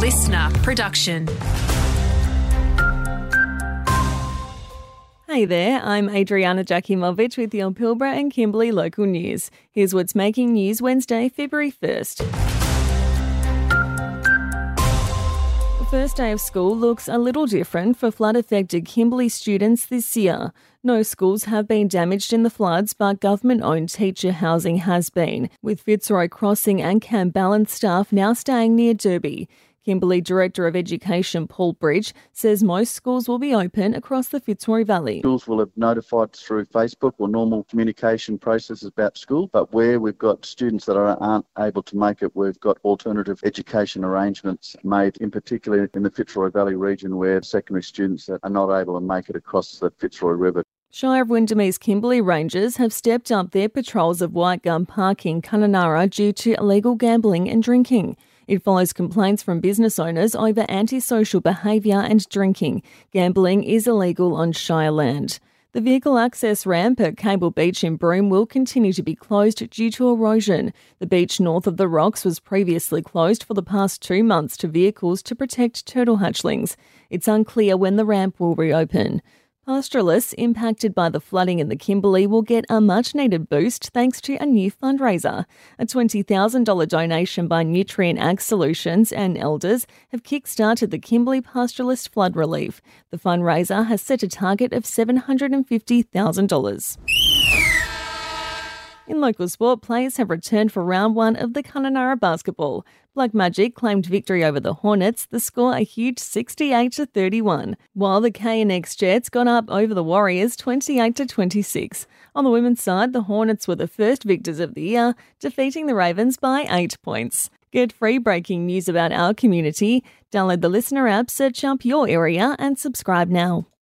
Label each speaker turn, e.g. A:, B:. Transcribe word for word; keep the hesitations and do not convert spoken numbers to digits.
A: listener production.
B: Hey there, I'm Adriana Jakimovic with your Pilbara and Kimberley local news. Here's what's making news Wednesday, February first. The first day of school looks a little different for flood-affected Kimberley students this year. No schools have been damaged in the floods, but government-owned teacher housing has been, with Fitzroy Crossing and Camballen staff now staying near Derby. Kimberley Director of Education Paul Bridge says most schools will be open across the Fitzroy Valley.
C: Schools will have notified through Facebook or normal communication processes about school, but where we've got students that aren't able to make it, we've got alternative education arrangements made, in particular in the Fitzroy Valley region where secondary students that are not able to make it across the Fitzroy River.
B: Shire of Windermere's Kimberley Rangers have stepped up their patrols of White Gum Park in Kununurra due to illegal gambling and drinking. It follows complaints from business owners over antisocial behaviour and drinking. Gambling is illegal on Shire land. The vehicle access ramp at Cable Beach in Broome will continue to be closed due to erosion. The beach north of the rocks was previously closed for the past two months to vehicles to protect turtle hatchlings. It's unclear when the ramp will reopen. Pastoralists impacted by the flooding in the Kimberley will get a much-needed boost thanks to a new fundraiser. A twenty thousand dollars donation by Nutrient Ag Solutions and Elders have kick-started the Kimberley Pastoralist flood relief. The fundraiser has set a target of seven hundred fifty thousand dollars. In local sport, players have returned for round one of the Kununurra basketball. Black Magic claimed victory over the Hornets, the score a huge sixty-eight to thirty-one, while the K and X Jets got up over the Warriors twenty-eight to twenty-six. On the women's side, the Hornets were the first victors of the year, defeating the Ravens by eight points. Get free breaking news about our community. Download the Listener app, search up your area and subscribe now.